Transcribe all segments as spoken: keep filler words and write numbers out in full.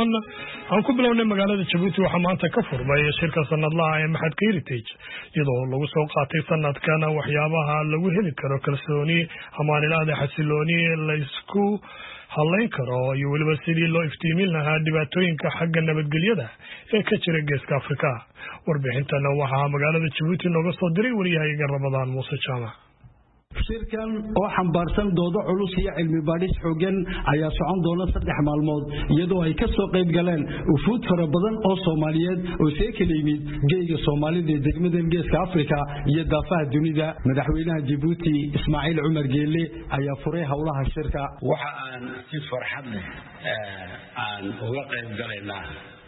haatan aan ku bilownay magaalada Jabuuti waxa maanta ka furmay shirka sanadlaha ee Maxadka Heritage iyadoo lagu soo qaatay sanadkan waxyaabaha lagu heli karo kalsooni amaanilada xasilooni la isku halayn karo iyo waliba sidii loo iftiimin lahaa dhibaatooyinka xagga nabadgelyada ee ka jira Geeska Afrika. Warbixintana waxa magaalada Jabuuti nooga soo diray wariyaha Ramadaan Muuse Jaamac. shirkan oo xambaarsan doodo culus iyo cilmi baadhis xooggan ayaa socon doona saddex maalmood iyadoo ay ka soo qayb galeen ufuud fara badan oo Soomaaliyeed oo see kala yimid geeska Soomaalida ee degmada Geeska Afrika iyo daafaha dunida. Madaxweynaha Jabuuti Ismaaciil Cumar Geelle ayaa furay howlaha shirka. waxa aan si farxad leh aan uga qayb galaynaa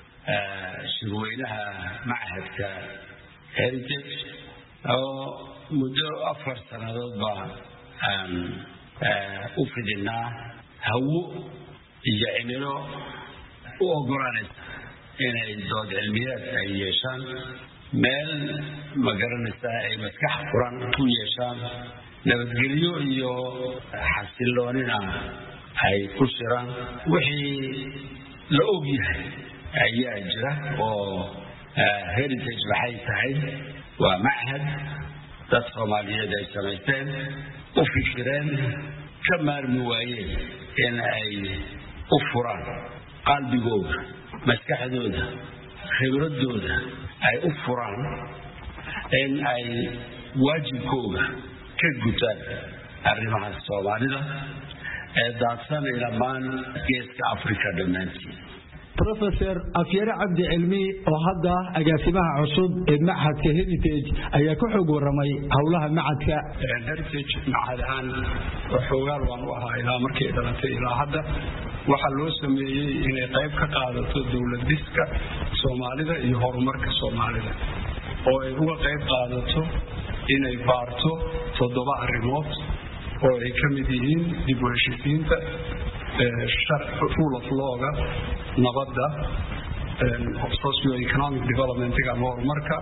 shirweynaha Maxadka Heritage oo muddo afar sanadood baan aan u fidinaa hawo iyo cimilo u ogolaanaysa inay dood cilmiyeed ay yeeshaan meel magaranaysa ay maskax furan ku yeeshaan nabadgelyo iyo xasiloonina ay ku shiraan wixii la og yahay ayaa jira oo heritage waxay tahay waa machad dad Soomaaliyeed ay samaysteen u fikireen ka maarmi waayeen in ay u furaan qalbigooda maskaxdooda khibradooda ay u furaan in ay waajibkooda ka gutaan arrimaha Soomaalida ee daadsan ilamaan Geeska Afrika dhammaantii. Professor Afyare Abdi Cilmi oo hadda agaasimaha cusub ee Maxadka Heritage ayaa ku xog waramay howlaha Maxadka Heritage maxadan xoogaal waan u ahaa ilaa markii dhalatay ilaa hadda waxa loo sameeyay inay qayb ka qaadato dawladiska Soomaalida iyo horumarka Soomaalida oo ay uga qayb qaadato inay baarto toddoba arrimood oo ay ka mid yihiin dib u heshiisiinta sharci rule of law-ga nabadda socio-economic development-ga ama horumarka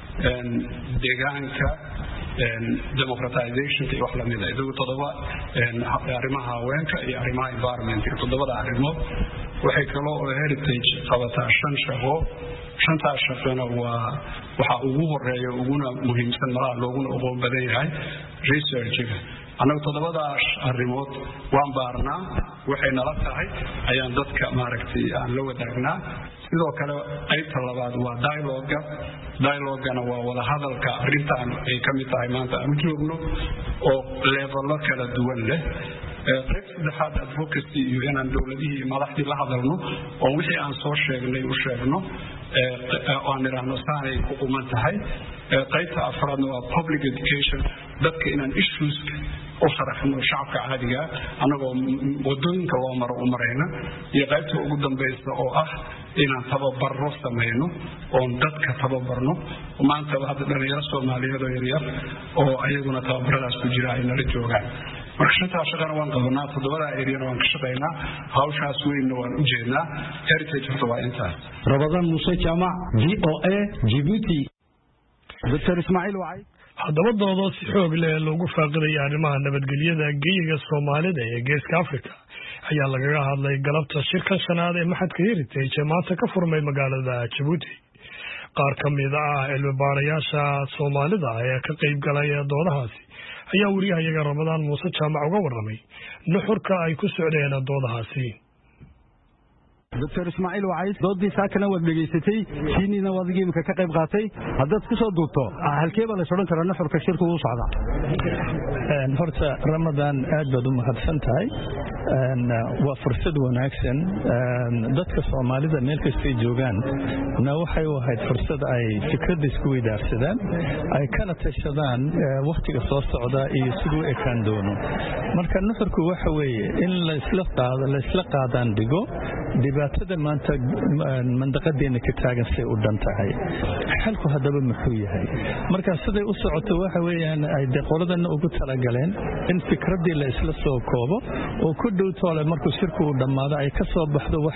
deegaanka democratization iyo wax la mid ah iyagu toddoba arrimaha haweenka iyo arrimaha environment toddobada arrimood waxay kaloo oo heritage qabataa shan shaqo shantaas shaqana waa waxa ugu horeeya uguna muhiimsan malaha looguna aqoon badan yahay research-ga anagu toddobadaas arrimood waan baarnaa waxay nala tahay ayaan dadka maaragtay aan la wadaagnaa sidoo kale qaybta labaad waa dialogue dialogue-na waa wada hadalka arrintan ay ka mid tahay maanta aan joogno oo levello kala duwan leh qayb saddexaad advocacy iyo inaan dowladihii madaxdii la hadalno oo wixii aan soo sheegnay u sheegno aan niraahno saanay ku quman tahay qaybta afraadna waa public education dadka inaan issues u sharaxno shacabka caadiga anagoo wadooyinka loo maro u marayna iyo qaybta ugu dambaysa oo ah inaan tababarro samayno oon dadka tababarno maanta hadda dhalinyaro Soomaaliyeed oo yaryar oo ayaguna tababaradaas ku jira ay nala joogaan marka shantaa shaqana waan qabanaa toddobada eriyana waan ka shaqaynaa hawshaas weynna waan u jeednaa heritage horta waa intaas. Ramadaan Muuse Jaamac V O A Djibouti. Doctor Ismaaciil Wacay haddaba doodo si xoog leh loogu faaqiday arrimaha nabadgelyada geeyiga Soomaalida ee Geeska Afrika ayaa lagaga hadlay galabta shirkan shanaad ee Maxadka Heritage ee maanta ka furmay magaalada Jabuuti. qaar ka mid ah cilmi baarayaasha Soomaalida ee ka qayb galay doodahaasi ayaa wariyaha Ramadaan Muuse Jaamac uga waramay nuxurka ay ku socdeen doodahaasi. Doctor Ismaaciil Wacay doodii saakana wad dhageysatay siinina wadigiimka ka qayb qaatay haddaad ku soo duubto halkeeba la soo karaa nuxurka shirku uu socda een horta Ramadaan aad baad u mahadsan tahay een waa fursad wanaagsan dadka Soomaalida meel kasta ay joogaan na waxay u ahayd fursad ay fikrad isku weydaarsadaan ay kana tashadaan waqtiga soo socda iyo sidoo ay kan doono marka nuxurku waxa weeye in la isla qaado la isla qaadaan digo dhibaatada maanta mandaqadeena ka taagan say u dhantahay xalku hadaba muxuu yahay marka siday u socoto waxa weeyaan ay deqoladana ugu tala galeen in fikradii la isla soo koobo oo ku dhow toole markuu shirku u dhamaado ay ka soo baxdo wax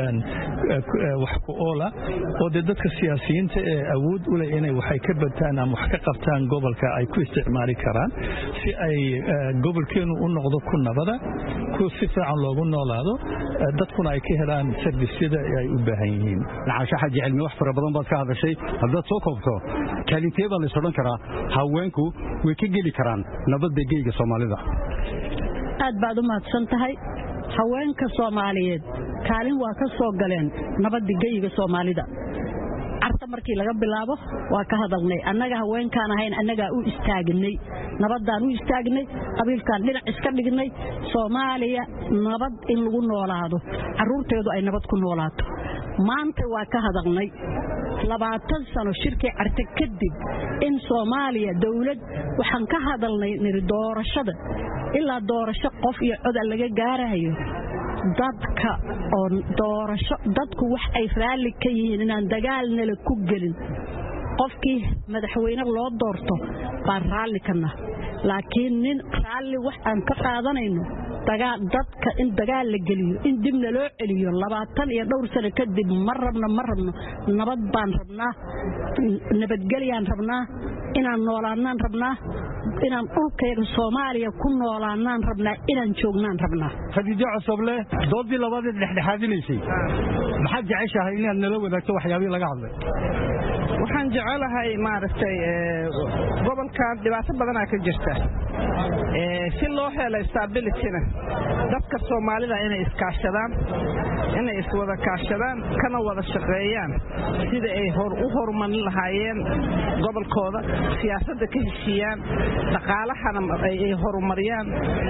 wax ku oola oo dadka siyaasiyiinta ee awood u leh inay waxay ka badtaan ama wax ka qabtaan gobolka ay ku isticmaali karaan si ay gobolkeenu u noqdo ku nabada ku si fiican loogu noolaado dadkuna ay ka helaan servisyada ay u baahan yihiin. Nacaasha xaji cilmi wax fara badan baad ka hadashay haddaad soo koobto kaalintee baa la isodhan karaa haweenku way ka geli karaan nabadda geyga Soomaalida. aad baad u mahadsan tahay haweenka Soomaaliyeed kaalin waa ka soo galeen nabadda geyga Soomaalida. arta markii laga bilaabo waa ka hadalnay annaga haweenkaan ahayn annaga u istaagnay nabadaan u istaagnay qabiilkaan dhinac iska dhignay Soomaaliya nabad in lagu noolaado caruurteedu ay nabad ku noolaato maanta waa ka hadalnay labaatan sano shirkii arta kadib in Soomaaliya dawlad waxaan ka hadalnay doorashada ilaa doorasho qof iyo cod laga gaarayo dadka oo doorasho dadku wax ay raali ka yihiin inaan dagaalna la ku gelin qofkii madaxweyne loo doorto baa raali kana laakiin nin raali wax aan ka qaadanayno dagaal dadka in dagaal la geliyo in dibna loo celiyo labaatan iyo dhowr sano kadib mar rabna mar rabno nabad baan rabnaa nabadgeliyaan rabnaa inaan noolaanaan rabnaa inaan dhulkeena Soomaaliya ku noolaanaan rabnaa inaan joognaan rabnaa. Khadiija Cusable doodii labaad ee dhexdhexaadinaysay maxaad jeceshahay inaad nala wadaagto waxyaabihii laga hadlay? waxaan jecelahay maaragtay gobolka dhibaato badan ka jirta ee si loo helo stability-na dadka Soomaalida inay iskaashadaan inay iswada kaashadaan kana wada shaqeeyaan sida ay hor u horumarin lahaayeen gobolkooda siyaasadda ka heshiyaan dhaqaalahana ay horumariyaan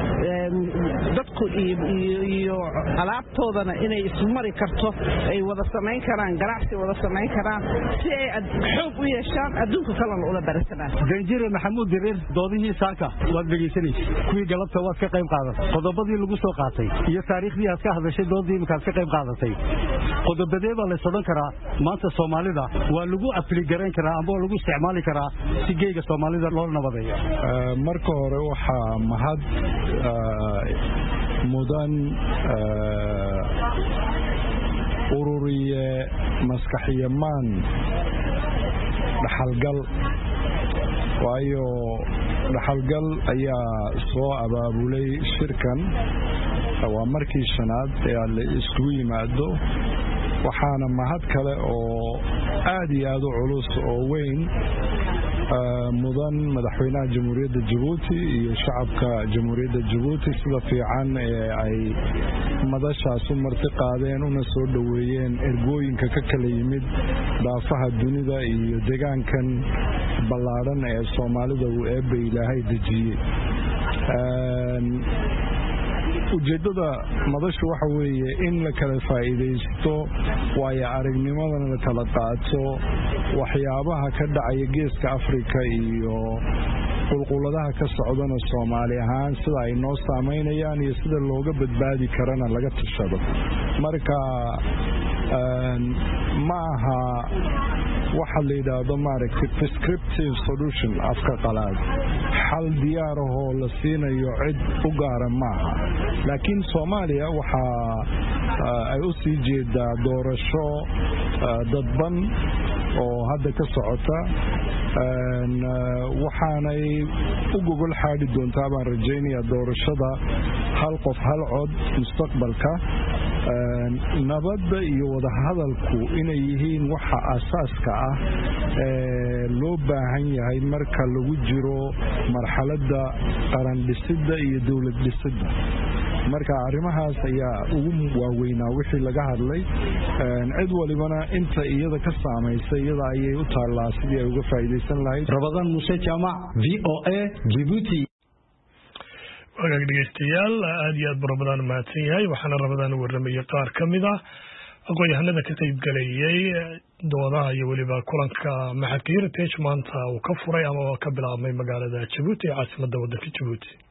dadku iyo alaabtoodana inay ismari karto ay wada sameyn karaan ganacsi wada sameyn karaan si ay xoog u yeeshaan adduunka kale oo la baratanaa. Danjire Maxamuud Dirir doodihii saaka waad dhageysanaysaa kuwii galabta waad ka qayb qaadatay qodobadii lagu soo qaatay iyo taariikhdii aad ka hadashay doodii markaad ka qayb qaadatay qodobadee baa la sodon karaa maanta Soomaalida waa lagu apli garan karaa ama lagu isticmaali karaa si geeyga Soomaalida loo nabadeeyo. marka hore waxa mahad mudan ururiye maskaxiyamaan dhaxalgal waayo dhaxalgal ayaa soo abaabulay shirkan waa markii shanaad ee la isku yimaado waxaana mahad kale oo aad iyo aad u culus oo weyn mudan madaxweynaha jamhuuriyadda Djibouti iyo shacabka jamhuuriyadda Djibouti sida fiican ee ay madashaas u marti qaadeen una soo dhaweeyeen ergooyinka ka kala yimid daafaha dunida iyo deegaankan ballaaran ee Soomaalida uu eebbe Ilaahay dejiyay. ujeedada madashu waxa weeye in la kala faa'iideysto waayo aragnimadan la kala qaato waxyaabaha ka dhacaya geeska Afrika iyo qulquladaha ka socdana Soomaali ahaan sida ay noo saameynayaan iyo sida looga badbaadi karana laga tashado. marka ma aha waxa la yiraahdo maaragtay prescriptive solution afka qalaad xal diyaar ah oo la siinayo cid u gaar maaha laakiin Soomaaliya waxa ay u sii jeedaa doorasho dadban oo hadda ka socota waxaanay u gogol xaadi doontaa baan rajaynayaa doorashada hal qof hal cod mustaqbalka nabadda iyo wada hadalku inay yihiin waxa asaaska ah ee loo baahan yahay marka lagu jiro marxaladda qaran dhisidda iyo dawlad dhisidda. marka arrimahaas ayaa ugu waaweynaa wixii laga hadlay cid walibana inta iyada ka saameysay iyada ayay u taallaa sidii ay uga faa'iideysan lahayd. Rabadaan Muuse Jaamac V O A Djibouti. wagaag dhegeystayaal aad iyo aad barabadaan mahadsan yahay waxaana rabadaan warramayay qaar ka mid ah aqoon-yahanada ka qayb galayay doodaha iyo weliba kulanka maxadka Heritage maanta uu ka furay ama ka bilaabmay magaalada Djibouti ee caasimadda waddanka Djibouti.